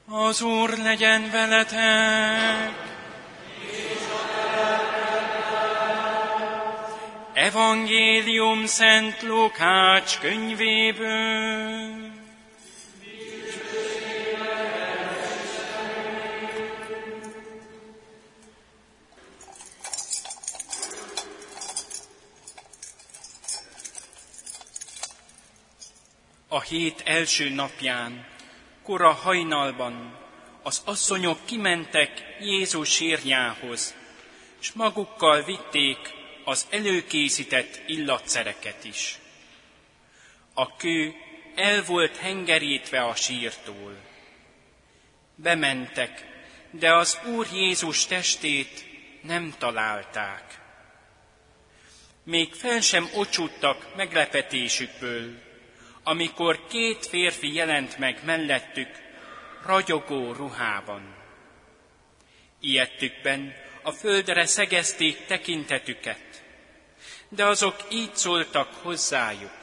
Az Úr legyen veletek! Evangélium Szent Lukács könyvéből. A hét első napján, kora hajnalban az asszonyok kimentek Jézus sírjához, s magukkal vitték az előkészített illatszereket is. A kő el volt hengerítve a sírtól. Bementek, de az Úr Jézus testét nem találták. Még fel sem ocsuttak meglepetésükből, amikor két férfi jelent meg mellettük, ragyogó ruhában. Ijedtükben a földre szegezték tekintetüket, de azok így szóltak hozzájuk: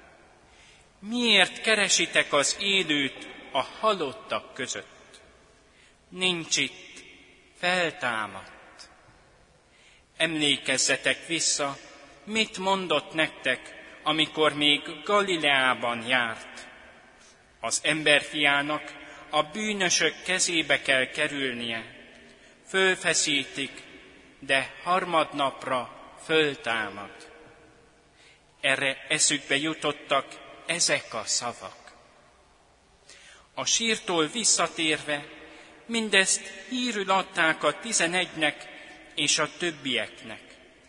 miért keresitek az élőt a halottak között? Nincs itt, feltámadt. Emlékezzetek vissza, mit mondott nektek, amikor még Galileában járt. Az emberfiának a bűnösök kezébe kell kerülnie, fölfeszítik, de harmadnapra föltámad. Erre eszükbe jutottak ezek a szavak. A sírtól visszatérve mindezt hírül adták a 11-nek és a többieknek.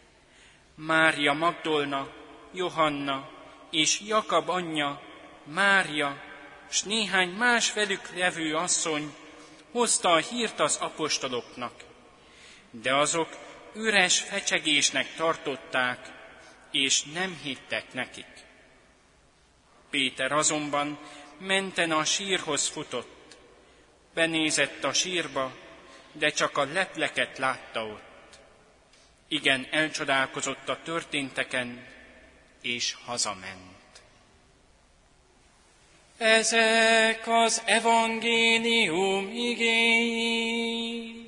Mária Magdolna, Johanna és Jakab anyja, Mária, s néhány más velük levő asszony hozta a hírt az apostoloknak, de azok üres fecsegésnek tartották, és nem hittek nekik. Péter azonban menten a sírhoz futott, benézett a sírba, de csak a lepleket látta ott. Igen, elcsodálkozott a történteken, és hazament. Ezek az evangélium igéi.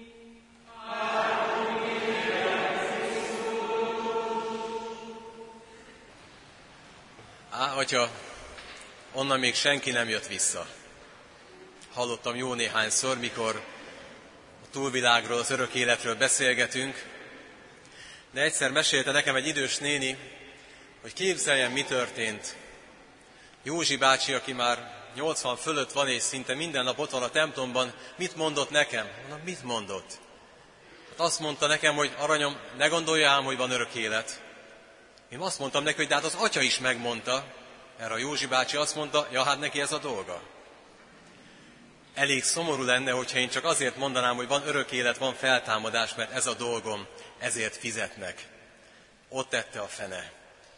Atya, onnan még senki nem jött vissza. Hallottam jó néhányszor, mikor a túlvilágról, az örök életről beszélgetünk, de egyszer mesélte nekem egy idős néni, hogy képzeljen, mi történt. Józsi bácsi, aki már 80 fölött van, és szinte minden nap ott van a templomban, mit mondott nekem? Mondom, mit mondott? Hát azt mondta nekem, hogy aranyom, ne gondolja ám, hogy van örök élet. Én azt mondtam neki, hogy de hát az atya is megmondta. Erre a Józsi bácsi azt mondta, ja, hát neki ez a dolga. Elég szomorú lenne, hogyha én csak azért mondanám, hogy van örök élet, van feltámadás, mert ez a dolgom, ezért fizetnek. Ott tette a fene.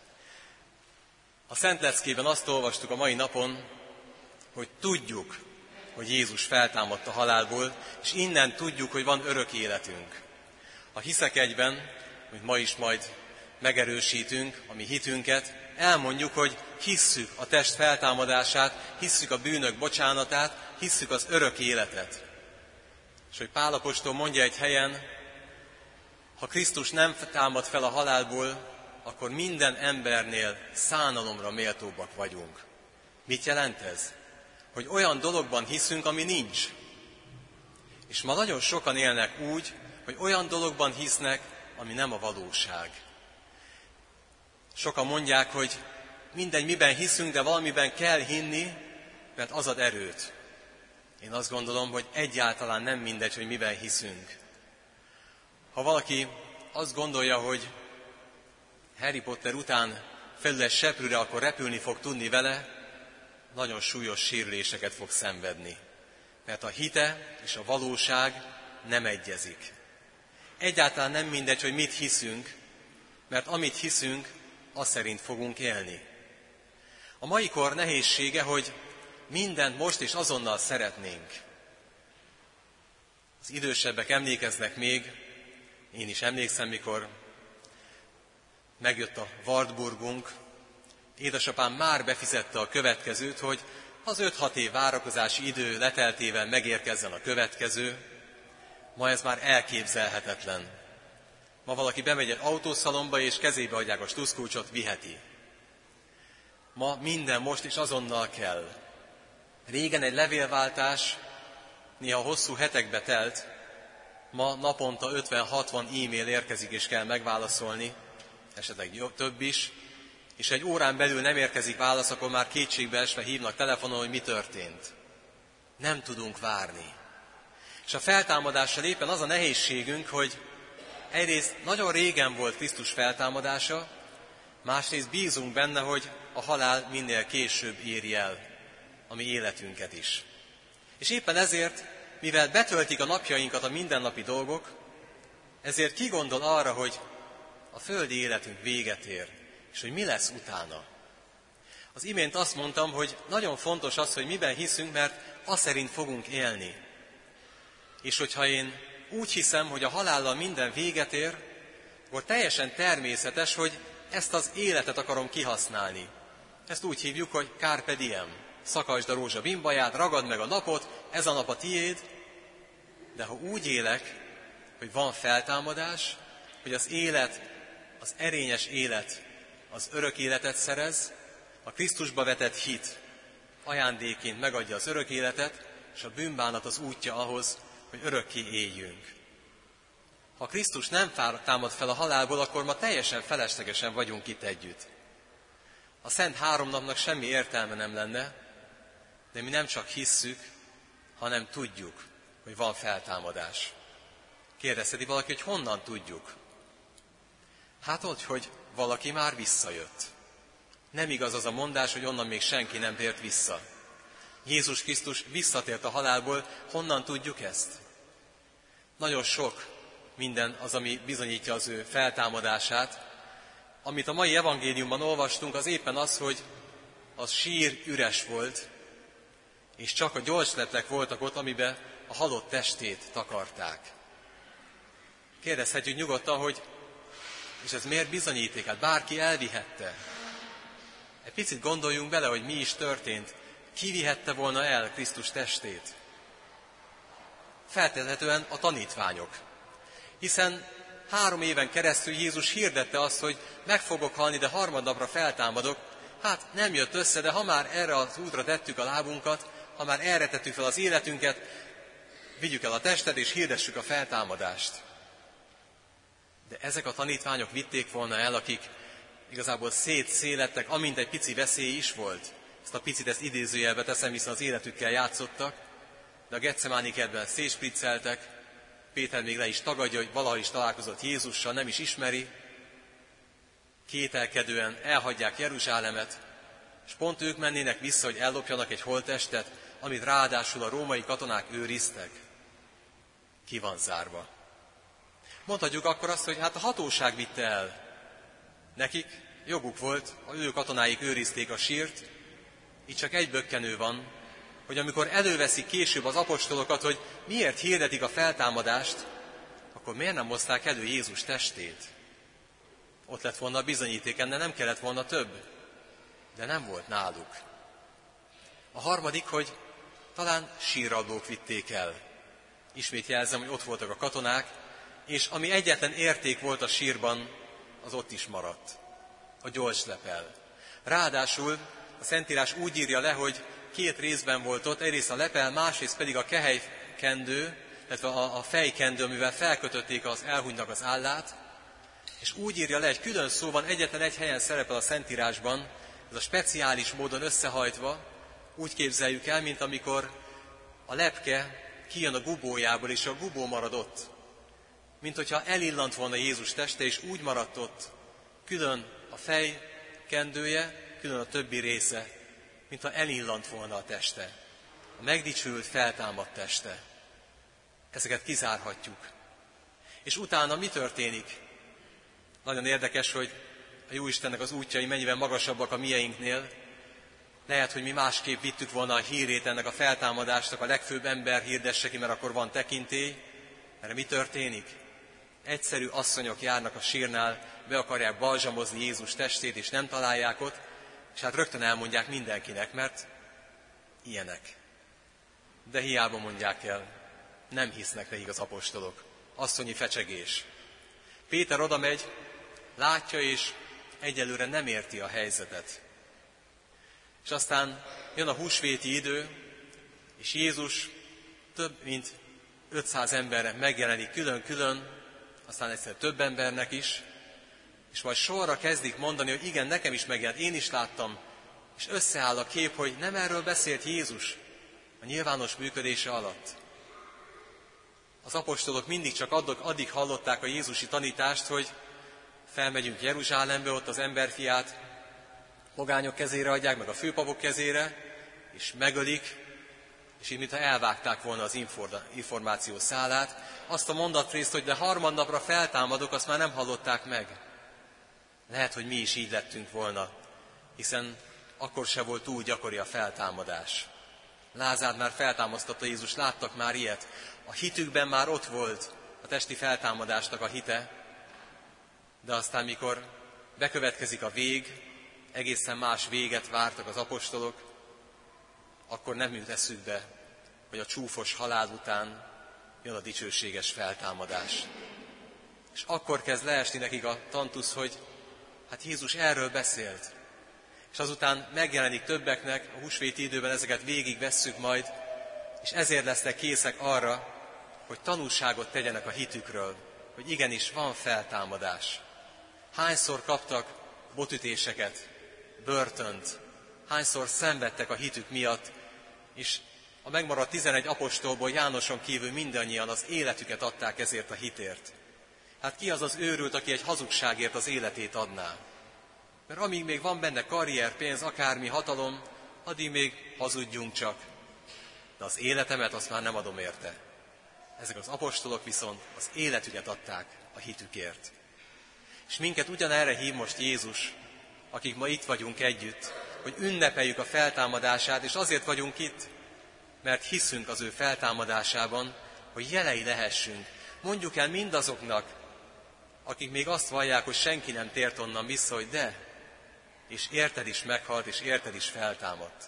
A Szent Leckében azt olvastuk a mai napon, hogy tudjuk, hogy Jézus feltámadt a halálból, és innen tudjuk, hogy van örök életünk. A hiszek egyben, hogy ma is majd megerősítünk a mi hitünket, elmondjuk, hogy hisszük a test feltámadását, hisszük a bűnök bocsánatát, hisszük az örök életet. És hogy Pál apostol mondja egy helyen, ha Krisztus nem támad fel a halálból, akkor minden embernél szánalomra méltóbbak vagyunk. Mit jelent ez? Hogy olyan dologban hiszünk, ami nincs. És ma nagyon sokan élnek úgy, hogy olyan dologban hisznek, ami nem a valóság. Sokan mondják, hogy mindegy, miben hiszünk, de valamiben kell hinni, mert az ad erőt. Én azt gondolom, hogy egyáltalán nem mindegy, hogy miben hiszünk. Ha valaki azt gondolja, hogy Harry Potter után felül egy seprűre, akkor repülni fog tudni vele, nagyon súlyos sérüléseket fog szenvedni. Mert a hite és a valóság nem egyezik. Egyáltalán nem mindegy, hogy mit hiszünk, mert amit hiszünk, az szerint fogunk élni. A mai kor nehézsége, hogy mindent most és azonnal szeretnénk. Az idősebbek emlékeznek még, én is emlékszem, mikor megjött a Wartburgunk, édesapám már befizette a következőt, hogy az 5-6 év várakozási idő leteltével megérkezzen a következő. Ma ez már elképzelhetetlen. Ma valaki bemegy egy autószalomba, és kezébe adják a sluszkulcsot, viheti. Ma minden most és azonnal kell. Régen egy levélváltás néha hosszú hetekbe telt, ma naponta 50-60 e-mail érkezik, és kell megválaszolni, esetleg több is, és egy órán belül nem érkezik válasz, akkor már kétségbeesve hívnak telefonon, hogy mi történt. Nem tudunk várni. És a feltámadással éppen az a nehézségünk, hogy egyrészt nagyon régen volt Krisztus feltámadása, másrészt bízunk benne, hogy a halál minél később éri el a mi életünket is. És éppen ezért, mivel betöltik a napjainkat a mindennapi dolgok, ezért ki gondol arra, hogy a földi életünk véget ér, és hogy mi lesz utána. Az imént azt mondtam, hogy nagyon fontos az, hogy miben hiszünk, mert azt szerint fogunk élni. És hogyha én úgy hiszem, hogy a halállal minden véget ér, akkor teljesen természetes, hogy ezt az életet akarom kihasználni. Ezt úgy hívjuk, hogy carpe diem. Szakasd a rózsa bimbaját, ragad meg a napot, ez a nap a tiéd, de ha úgy élek, hogy van feltámadás, hogy az élet, az erényes élet, az örök életet szerez, a Krisztusba vetett hit ajándékként megadja az örök életet, és a bűnbánat az útja ahhoz, hogy örökké éljünk. Ha Krisztus nem támad fel a halálból, akkor ma teljesen feleslegesen vagyunk itt együtt. A Szent Háromnapnak semmi értelme nem lenne, de mi nem csak hisszük, hanem tudjuk, hogy van feltámadás. Kérdezheti valaki, hogy honnan tudjuk? Hát ott, hogy valaki már visszajött. Nem igaz az a mondás, hogy onnan még senki nem tért vissza. Jézus Krisztus visszatért a halálból, honnan tudjuk ezt? Nagyon sok minden az, ami bizonyítja az ő feltámadását. Amit a mai evangéliumban olvastunk, az éppen az, hogy a sír üres volt, és csak a gyolcsleplek voltak ott, amiben a halott testét takarták. Kérdezhetjük nyugodtan, hogy és ez miért bizonyíték? Hát bárki elvihette. Egy picit gondoljunk bele, hogy mi is történt. Ki vihette volna el Krisztus testét? Feltétlenül a tanítványok. Hiszen 3 éven keresztül Jézus hirdette azt, hogy meg fogok halni, de harmadnapra feltámadok. Hát nem jött össze, de ha már erre az útra tettük a lábunkat, ha már erre tettük fel az életünket, vigyük el a testet és hirdessük a feltámadást. De ezek a tanítványok vitték volna el, akik igazából szétszélettek, amint egy pici veszély is volt. Ezt a picit, ezt idézőjelbe teszem, hiszen az életükkel játszottak, de a Getsemáni kertben szétspricceltek, Péter még le is tagadja, hogy valaha is találkozott Jézussal, nem is ismeri, kételkedően elhagyják Jeruzsálemet, és pont ők mennének vissza, hogy ellopjanak egy holttestet, amit ráadásul a római katonák őriztek. Ki van zárva. Mondhatjuk akkor azt, hogy hát a hatóság vitte el. Nekik joguk volt, az ő katonáik őrizték a sírt, így csak egy bökkenő van, hogy amikor előveszik később az apostolokat, hogy miért hirdetik a feltámadást, akkor miért nem hozták elő Jézus testét? Ott lett volna a bizonyíték, ennél nem kellett volna több, de nem volt náluk. A harmadik, hogy talán sírrablók vitték el. Ismét jelzem, hogy ott voltak a katonák, és ami egyetlen érték volt a sírban, az ott is maradt. A gyolcslepel. Ráadásul a Szentírás úgy írja le, hogy 2 részben volt ott, egyrészt a lepel, másrészt pedig a kehely-kendő, illetve a fejkendő, amivel felkötötték az elhunytnak az állát, és úgy írja le, egy külön szóban egyetlen egy helyen szerepel a Szentírásban, ez a speciális módon összehajtva, úgy képzeljük el, mint amikor a lepke kijön a gubójából, és a gubó marad ott. Mint hogyha elillant volna Jézus teste, és úgy maradt ott, külön a fejkendője, külön a többi része, mintha elillant volna a teste. A megdicsült, feltámadt teste. Ezeket kizárhatjuk. És utána mi történik? Nagyon érdekes, hogy a Jóistennek az útjai mennyivel magasabbak a mieinknél. Lehet, hogy mi másképp vittük volna a hírét ennek a feltámadásnak, a legfőbb ember hirdesse ki, mert akkor van tekintély. Erre mi történik? Egyszerű asszonyok járnak a sírnál, be akarják balzsamozni Jézus testét, és nem találják ott, és hát rögtön elmondják mindenkinek, mert ilyenek. De hiába mondják el, nem hisznek nekik az apostolok. Asszonyi fecsegés. Péter oda megy, látja és egyelőre nem érti a helyzetet. És aztán jön a húsvéti idő, és Jézus több mint 500 emberre megjelenik külön-külön, aztán egyszer több embernek is, és majd sorra kezdik mondani, hogy igen, nekem is megjelent, én is láttam, és összeáll a kép, hogy nem erről beszélt Jézus a nyilvános működése alatt. Az apostolok mindig csak addig hallották a jézusi tanítást, hogy felmegyünk Jeruzsálembe, ott az emberfiát pogányok kezére adják, meg a főpapok kezére, és megölik, és így mintha elvágták volna az információ szálát. Azt a mondatrészt, hogy de harmadnapra feltámadok, azt már nem hallották meg. Lehet, hogy mi is így lettünk volna, hiszen akkor se volt túl gyakori a feltámadás. Lázár már feltámasztotta Jézus, láttak már ilyet. A hitükben már ott volt a testi feltámadásnak a hite, de aztán mikor bekövetkezik a vég, egészen más véget vártak az apostolok, akkor nem jut eszükbe, hogy a csúfos halál után jön a dicsőséges feltámadás. És akkor kezd leesni nekik a tantusz, hogy hát Jézus erről beszélt. És azután megjelenik többeknek, a húsvéti időben ezeket végigvesszük majd, és ezért lesznek készek arra, hogy tanúságot tegyenek a hitükről, hogy igenis van feltámadás. Hányszor kaptak botütéseket, börtönt, hányszor szenvedtek a hitük miatt, és a megmaradt 11 apostolból Jánoson kívül mindannyian az életüket adták ezért a hitért. Hát ki az az őrült, aki egy hazugságért az életét adná? Mert amíg még van benne karrier, pénz, akármi hatalom, addig még hazudjunk csak. De az életemet azt már nem adom érte. Ezek az apostolok viszont az életüket adták a hitükért. És minket ugyanerre hív most Jézus, akik ma itt vagyunk együtt, hogy ünnepeljük a feltámadását, és azért vagyunk itt, mert hiszünk az ő feltámadásában, hogy jelei lehessünk. Mondjuk el mindazoknak, akik még azt vallják, hogy senki nem tért onnan vissza, hogy de, és érted is meghalt, és érted is feltámadt.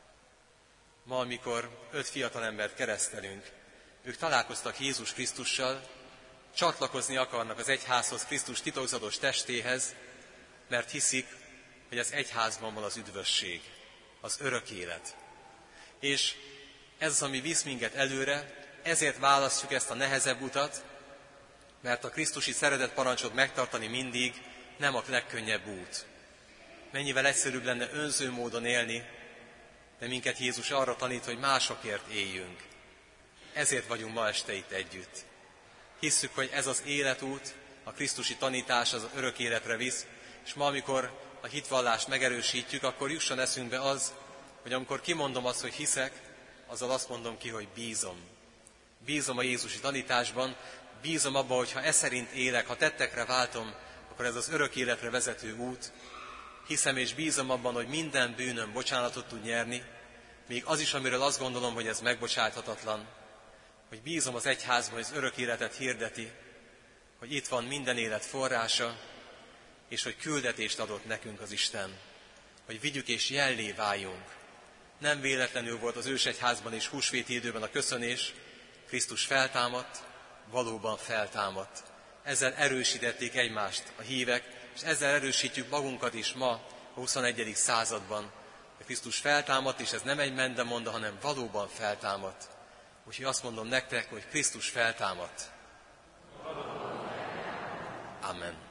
Ma, amikor 5 fiatalembert keresztelünk, ők találkoztak Jézus Krisztussal, csatlakozni akarnak az egyházhoz, Krisztus titokzatos testéhez, mert hiszik, hogy az egyházban van az üdvösség, az örök élet. És ez az, ami visz minket előre, ezért választjuk ezt a nehezebb utat, mert a krisztusi szeretet parancsot megtartani mindig nem a legkönnyebb út. Mennyivel egyszerűbb lenne önző módon élni, de minket Jézus arra tanít, hogy másokért éljünk. Ezért vagyunk ma este itt együtt. Hisszük, hogy ez az életút, a krisztusi tanítás az örök életre visz, és ma, amikor a hitvallást megerősítjük, akkor jusson eszünkbe az, hogy amikor kimondom azt, hogy hiszek, azzal azt mondom ki, hogy bízom. Bízom a jézusi tanításban, bízom abban, hogy ha e szerint élek, ha tettekre váltom, akkor ez az örök életre vezető út. Hiszem és bízom abban, hogy minden bűnöm bocsánatot tud nyerni, még az is, amiről azt gondolom, hogy ez megbocsáthatatlan, hogy bízom az egyházban, hogy az örök életet hirdeti, hogy itt van minden élet forrása, és hogy küldetést adott nekünk az Isten, hogy vigyük és jellé váljunk. Nem véletlenül volt az ősegyházban és húsvéti időben a köszönés, Krisztus feltámadt, valóban feltámadt. Ezzel erősítették egymást a hívek, és ezzel erősítjük magunkat is ma, a 21. században. A Krisztus feltámadt, és ez nem egy mendemonda, hanem valóban feltámadt. Úgyhogy azt mondom nektek, hogy Krisztus feltámadt. Amen.